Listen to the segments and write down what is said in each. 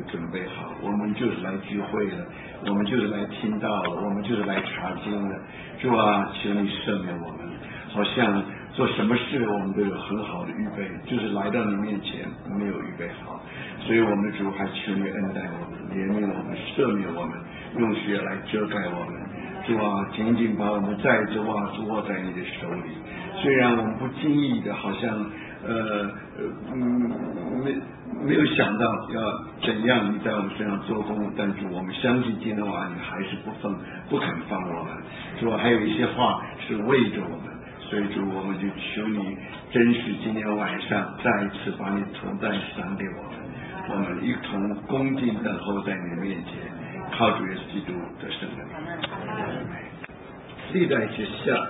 准备好，我们就是来聚会了，我们就是来听到了，我们就是来查经了。主啊，求你赦免我们，好像做什么事我们都有很好的预备，就是来到你面前没有预备好，所以我们的主还求你恩待我们，怜悯我们，赦免我们，用血来遮盖我们。主啊，紧紧把我们再一次握在你的手里。虽然我们不经意的，好像没有想到要怎样你在我们身上做工，但是我们相信今天晚上你还是不肯放我们。主，还有一些话是为着我们，所以主，我们就求你真是今天晚上再一次把你同在赏给我们，我们一同恭敬等候在你的面前，靠主耶稣基督的圣灵。历代志下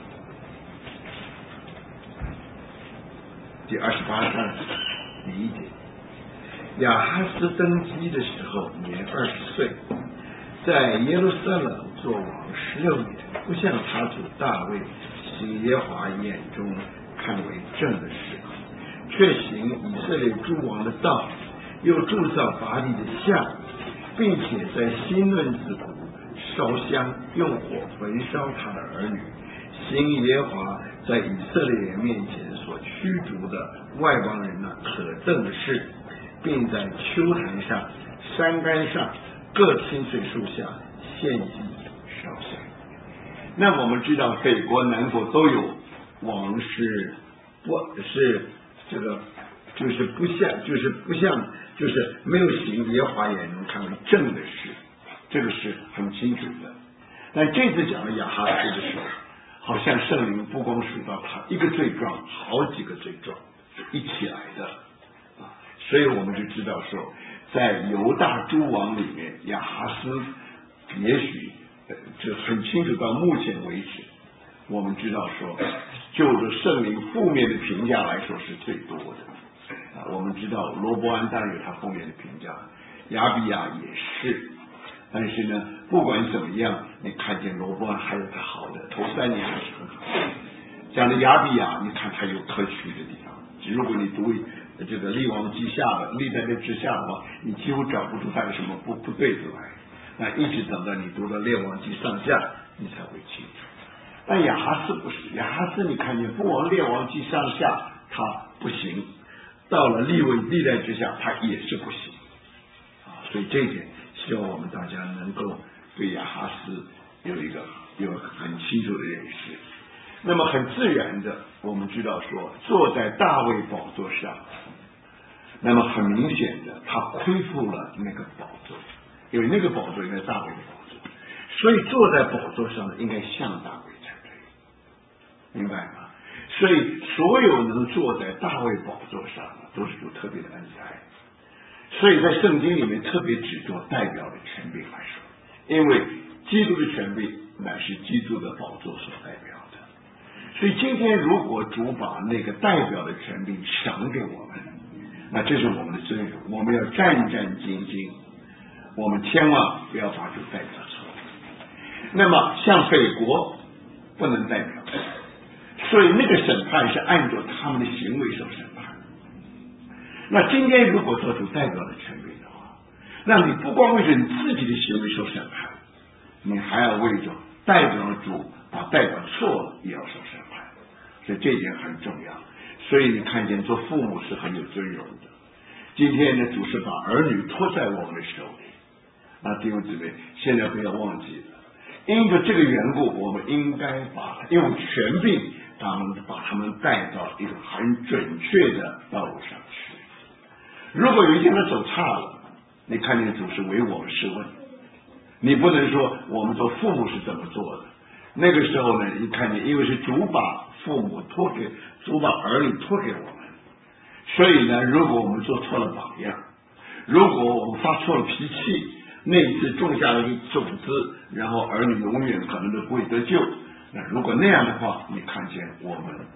第28章第1节，亚哈斯登基的时候年20岁，在耶路撒冷做王16年，不像他主大卫行耶和华眼中看为正的事，却行以色列诸王的道，又铸造巴力的像，并且在新嫩子谷烧香，用火焚烧他的儿女，行耶和华在以色列人面前所驱逐的外邦人可憎的事，并在丘坛上、山冈上各青翠树下献祭烧香。那我们知道北国南国都有王是不是这个就是不像就是没有行耶和华眼中看为正的事，这个是很清楚的。但这次讲的亚哈斯的时候，好像圣灵不光数到他一个罪状，好几个罪状是一起来的啊，所以我们就知道说，在犹大诸王里面，亚哈斯也许就很清楚，到目前为止，我们知道说，就着圣灵负面的评价来说是最多的啊。我们知道罗伯安当然有他负面的评价，亚比亚也是。但是呢，不管怎么样，你看见罗伯安还有他好的，头3年还是很好的。讲的亚比亚，你看他有可取的地方。如果你读这个列王记下的、历代志下的话，你几乎找不出他有什么不对子来。那一直等到你读到列王记上下，你才会清楚。但亚哈斯不是，亚哈斯你看见不往列王记上下他不行，到了历代志下他也是不行啊。所以这一点，希望我们大家能够对亚哈斯有很清楚的认识。那么很自然的，我们知道说，坐在大卫宝座上，那么很明显的，他恢复了那个宝座，因为那个宝座应该大卫的宝座，所以坐在宝座上的应该像大卫才对，明白吗？所以所有能坐在大卫宝座上的，都是有特别的恩待。所以在圣经里面特别指着代表的权柄来说，因为基督的权柄乃是基督的宝座所代表的。所以今天如果主把那个代表的权柄赏给我们，那这是我们的尊荣，我们要战战兢兢，我们千万不要把主代表错。那么像北国不能代表，所以那个审判是按照他们的行为受审判。那今天如果做出代表的权柄的话，那你不光为着你自己的行为受审判，你还要为着代表主把代表错了也要受审判，所以这一点很重要。所以你看见做父母是很有尊荣的。今天呢，主是把儿女托在我们的手里，那弟兄姊妹，现在不要忘记了，因着这个缘故，我们应该用权柄把他们带到一个很准确的道路上去。如果有一天他走差了，你看见主是为我们试问，你不能说我们做父母是怎么做的。那个时候呢，你看见因为是主把主把儿女托给我们，所以呢，如果我们做错了榜样，如果我们发错了脾气，那一次种下了一个种子，然后儿女永远可能都不会得救。那如果那样的话，你看见我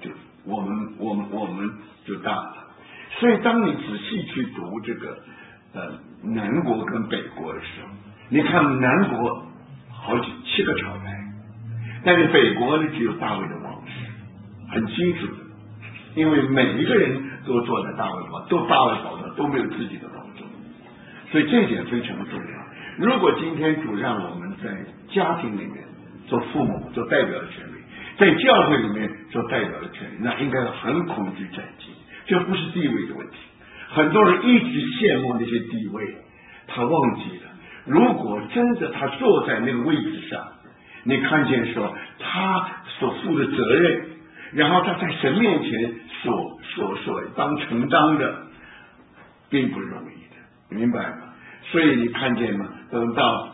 们就大了。所以当你仔细去读这个南国跟北国的时候，你看南国7个朝代，但是北国呢只有大卫的王室，很清楚的，因为每一个人都坐在大卫宝座，都没有自己的宝座， 所以这一点非常重要。如果今天主让我们在家庭里面做父母做代表的权利，在教会里面做代表的权利，那应该很恐惧战兢，这不是地位的问题。很多人一直羡慕那些地位，他忘记了，如果真的他坐在那个位置上，你看见说他所负的责任，然后他在神面前所当承担的，并不容易的，明白吗？所以你看见吗？等到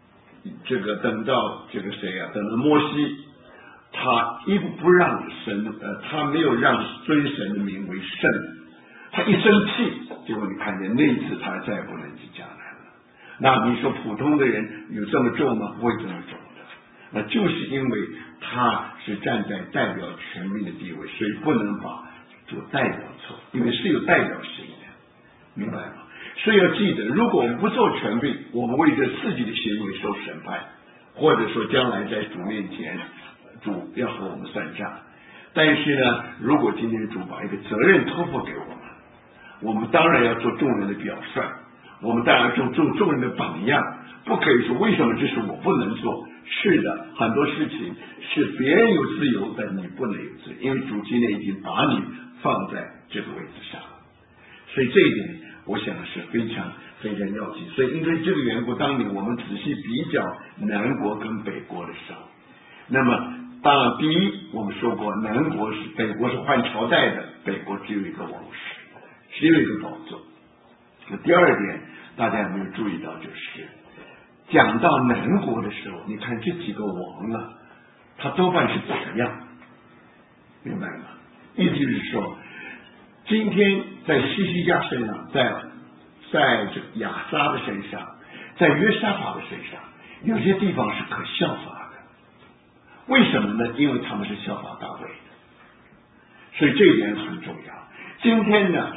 这个谁啊？等到摩西，他一不让神他没有让尊神的名为圣，他一生气，结果你看见那一次他再也不能进迦南了。那你说普通的人有这么重吗？不会这么重的。那就是因为他是站在代表权柄的地位，所以不能把做代表错，因为是有代表性的，明白吗？所以要记得，如果我们不做权柄，我们为着自己的行为受审判，或者说将来在主面前，主要和我们算账。但是呢，如果今天主把一个责任托付给我们，我们当然要做众人的表率，我们当然要做众人的榜样，不可以说为什么这是我不能做。是的，很多事情是别人有自由的，你不能有自由，因为主今天已经把你放在这个位置上了。所以这一点我想是非常非常要紧。所以因为这个缘故，当年我们仔细比较南国跟北国的时候，那么当然第一我们说过，北国是换朝代的，北国只有一个王室，只有一个宝座。第二点大家有没有注意到，就是讲到南国的时候，你看这几个王啊，他多半是打样，明白吗？意思就是说，今天在西西家身上，在这个亚撒的身上，在约沙法的身上，有些地方是可效法的。为什么呢？因为他们是效法大卫的，所以这一点很重要。今天呢，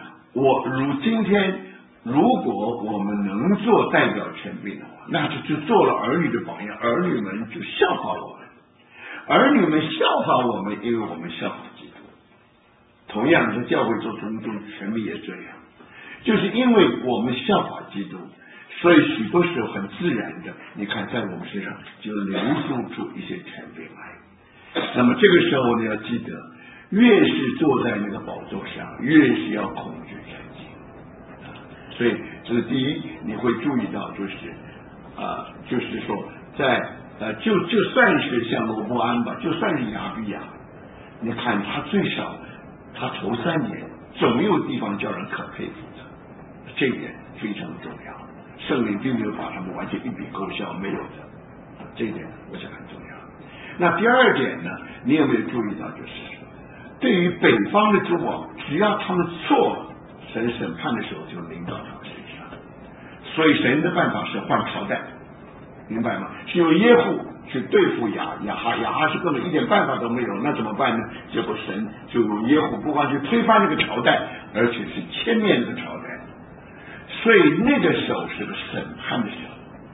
如果我们能做代表权柄的话，那就做了儿女的榜样，儿女们就效法我们，儿女们效法我们，因为我们效法基督。同样在教会做中权柄也这样，就是因为我们效法基督，所以许多时候很自然的，你看在我们身上就流露出一些权柄来。那么这个时候你要记得，越是坐在那个宝座上，越是要恐惧战兢。所以这是第一，你会注意到就是说就算是像罗波安吧，就算是亚比亚，你看他最少他头3年总有地方叫人可佩服的，这一点非常重要。圣灵并没有把他们完全一笔勾销，没有的，这一点我想很重要。那第二点呢，你有没有注意到，就是对于北方的诸王，只要他们错了，神审判的时候就临到他们身上。所以神的办法是换朝代，明白吗？是用耶户去对付亚哈是根本一点办法都没有，那怎么办呢？结果神就用耶户不光去推翻那个朝代，而且是歼灭那个朝代。所以那个手是个审判的手。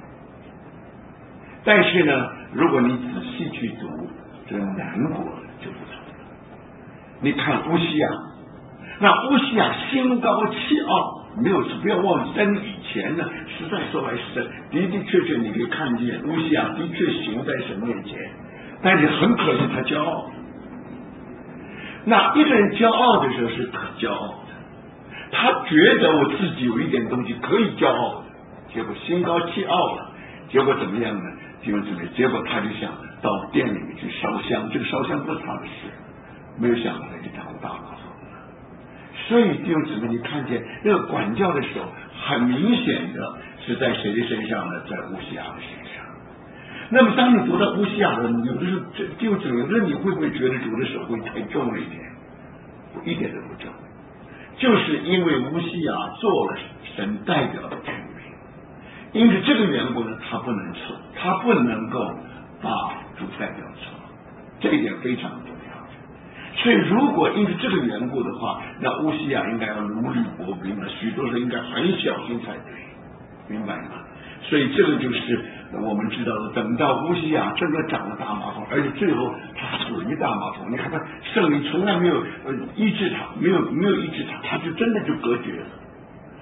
但是呢，如果你仔细去读这个南国就不同了。你看乌西亚，那乌西亚心高气傲，没有，不要忘记，在你以前呢，实在说来是的确你可以看见乌西亚的确行在神面前，但是很可惜他骄傲。那一个人骄傲的时候是可骄傲的，他觉得我自己有一点东西可以骄傲的，结果心高气傲了，结果怎么样呢？结果他就想到店里面去烧香，这个烧香不是他的事，没有想到就长大麻烦了。所以弟兄姊妹，你看见那个管教的时候，很明显的是在谁的身上呢？在乌西亚的身上。那么当你读到乌西亚的，有的时候弟兄姊妹，有的你会不会觉得主的手会太重了一点？一点都不重，就是因为乌西亚做了神代表的权柄，因此这个缘故呢，他不能错，他不能够把主代表错，这一点非常重要。所以如果因为这个缘故的话，那乌西亚应该要如履薄冰了，许多人应该很小心才对，明白吗？所以这个就是我们知道的，等到乌西亚真的长了大麻风，而且最后他死于大麻风，你看他圣灵从来没有医治他，没有医治他，他就真的就隔绝了。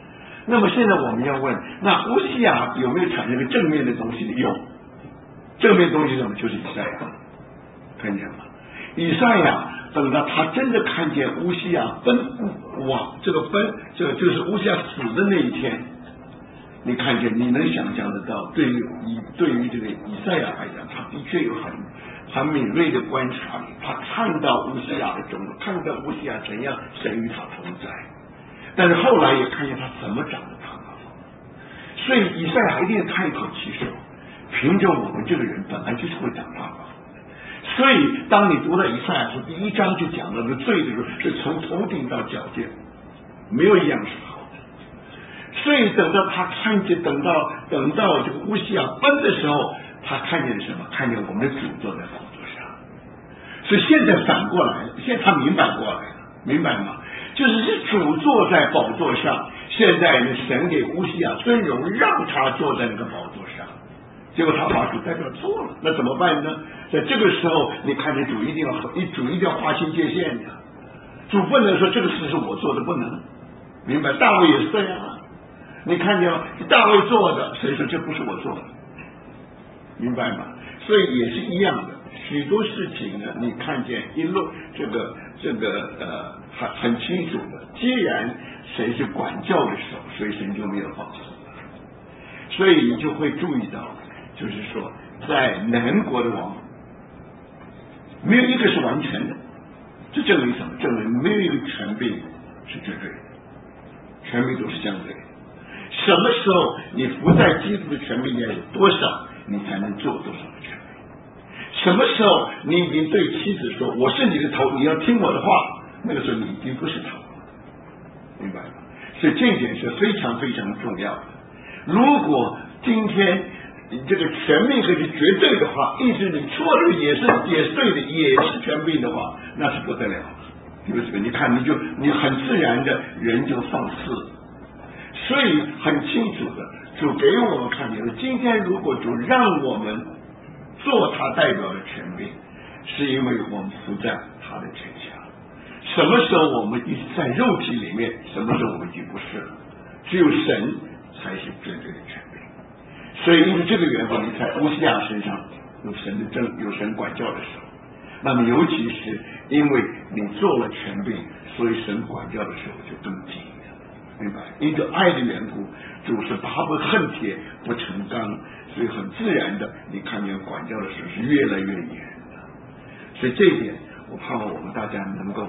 那么现在我们要问，那乌西雅有没有产生个正面的东西呢？有，正面东西是什么？就是以赛亚，看见吗？以赛亚等到他真的看见乌西雅这个就是乌西雅死的那一天，你看见，你能想象得到，对于这个以赛亚来讲，他的确有很敏锐的观察力，他看到乌西雅的种种，看到乌西亚怎样神与他同在，但是后来也看见他怎么长得堂堂，所以以赛亚一定开口起手，凭着我们这个人本来就是会长大的。所以当你读到以赛亚书第1章就讲到这个罪的时候，是从头顶到脚尖没有一样是好的。所以等到他看见，等到这个乌西雅崩的时候，他看见什么？看见我们的主坐在宝座上。所以现在反过来了，现在他明白过来了，明白吗？就是主坐在宝座上，现在呢，神给乌西雅尊荣，让他坐在那个宝座上。结果他把主代表错了，那怎么办呢？在这个时候，你看见主一定要划清界限的，主不能说这个事是我做的，不能，明白？大卫也是这样啊，你看见吗？大卫做的，谁说这不是我做的？明白吗？所以也是一样的，许多事情呢，你看见一路这个很清楚的，既然神是管教的手，所以神就没有放松了，所以你就会注意到，就是说，在南国的王，没有一个是完全的，这证明什么？证明没有一个权柄是绝对的，权柄都是相对的。什么时候你不在基督的权柄下有多少，你才能做多少的权柄？什么时候你已经对妻子说我是你的头，你要听我的话，那个时候你已经不是头了，明白吗？所以这一点是非常非常重要的。如果今天这个权柄可是绝对的话，意思你错的也是对的，也是权柄的话，那是不得了。就是你看，你很自然的人就放肆了。所以很清楚的，主给我们看见了，今天如果主让我们做他代表的权柄，是因为我们不在他的权下。什么时候我们一直在肉体里面，什么时候我们已经不是了，只有神才是绝对的权柄。所以因为这个缘故，你在乌西亚身上有神管教的时候，那么尤其是因为你做了权柄，所以神管教的时候就更紧。明白？因着爱的缘故，主是拔不恨铁不成钢，所以很自然的，你看见管教的时候是越来越严的。所以这一点，我盼望我们大家能够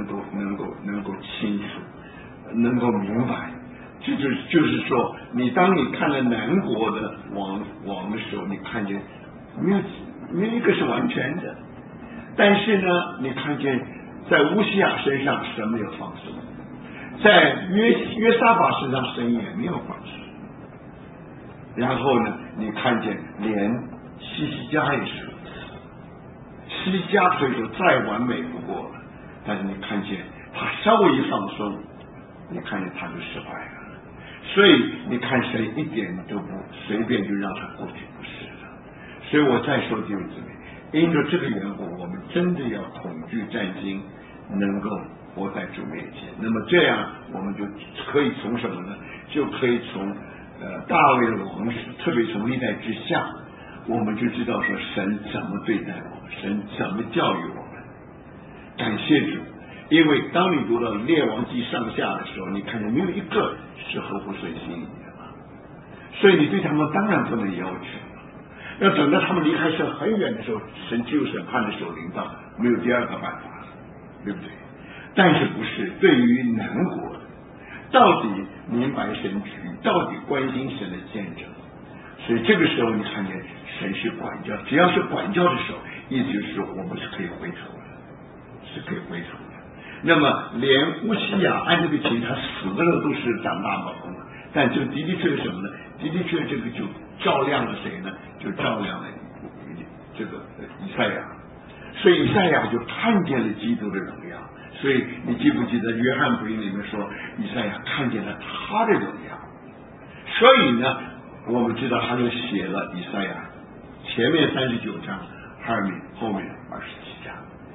清楚，能够明白。就是说，当你看了南国的王的时候，你看见没有一个是完全的，但是呢，你看见在乌西亚身上神没有放松。在约沙法身上神也没有放松，然后呢，你看见连西西家也是如此，西西家可以说再完美不过了，但是你看见他稍微一放松，你看见他就失败了。所以你看神一点都不随便就让他过去，不是的。所以我再说弟兄姊妹，因着这个缘故，我们真的要恐惧战惊，能够活在主面前。那么这样我们就可以从什么呢？就可以从大卫的王室，特别从历代之下，我们就知道说神怎么对待我们，神怎么教育我们。感谢主，因为当你读到列王记上下的时候，你看见没有一个是合乎神心意的嘛，所以你对他们当然不能要求，要等到他们离开神很远的时候，神只有审判的手临到，没有第二个办法了，对不对？但是不是对于南国的，到底明白神旨意，到底关心神的见证，所以这个时候你看见神是管教，只要是管教的时候，意思就是我们是可以回头的，是可以回头的。那么连乌西雅按这个情，他死的人都是长大宝功了，但这个的确是什么呢？的确这个就照亮了谁呢？就照亮了这个以赛亚，所以以赛亚就看见了基督的荣耀。所以你记不记得约翰福音里面说，以赛亚看见了他的荣耀？所以呢，我们知道他就写了以赛亚前面39章，后面27章。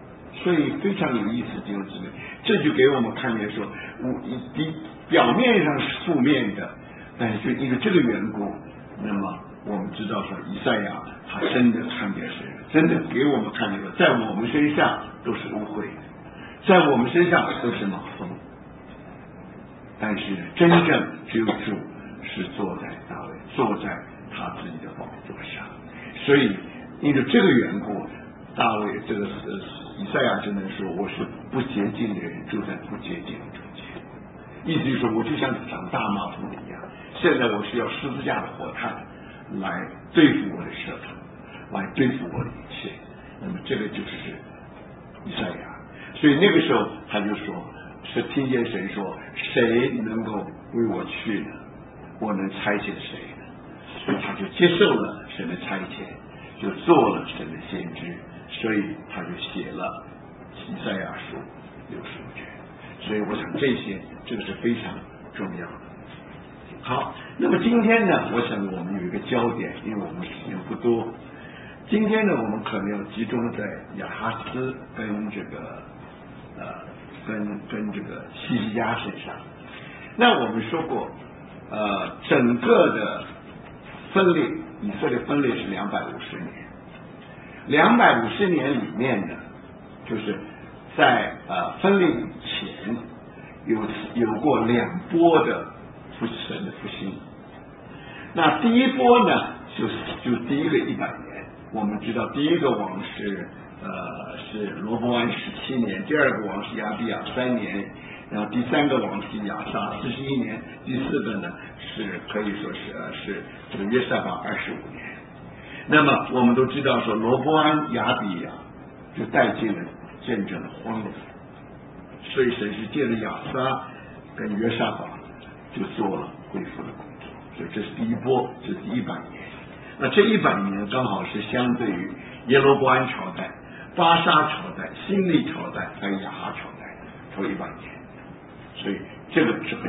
所以非常有意思，弟兄姊妹，这就给我们看见说，表面上是负面的，但是就因为这个缘故，那么我们知道说以赛亚他真的看见神，真的给我们看见说，在我们身上都是污秽的，在我们身上都是马蜂，但是真正只有主是坐在大卫，坐在他自己的宝座上，所以因为这个缘故，大卫这个以赛亚只能说我是不洁净的人，住在不洁净的中间，意思就是说我就像长大麻风一样，现在我需要十字架的火炭来对付我的舌头，来对付我的一切。那么这个就是以赛亚，所以那个时候他就说，是听见神说，谁能够为我去呢？我能差遣谁呢？所以他就接受了神的差遣，就做了神的先知，所以他就写了以赛亚书65卷。所以我想这个是非常重要的。好，那么今天呢，我想我们有一个焦点，因为我们时间不多。今天呢，我们可能要集中在亚哈斯跟这个跟这个希西家身上。那我们说过，整个的分裂，以色列分裂是250年，250年里面呢，就是在分裂以前有过2波的神的复兴。那第一波呢，就第一个100年，我们知道第一个王是罗波安17年，第二个王是亚比亚3年，然后第三个王是亚撒41年，第四个呢是可以说是这个约沙法25年。那么我们都知道说罗波安、亚比亚就带进了见证了荒凉，所以神是借着亚撒跟约沙法就做了恢复的工作，所以这是第一波，这是100年。那这100年刚好是相对于耶罗波安朝代、巴沙朝代、新利朝代还有亚哈朝代头100年，所以这个是很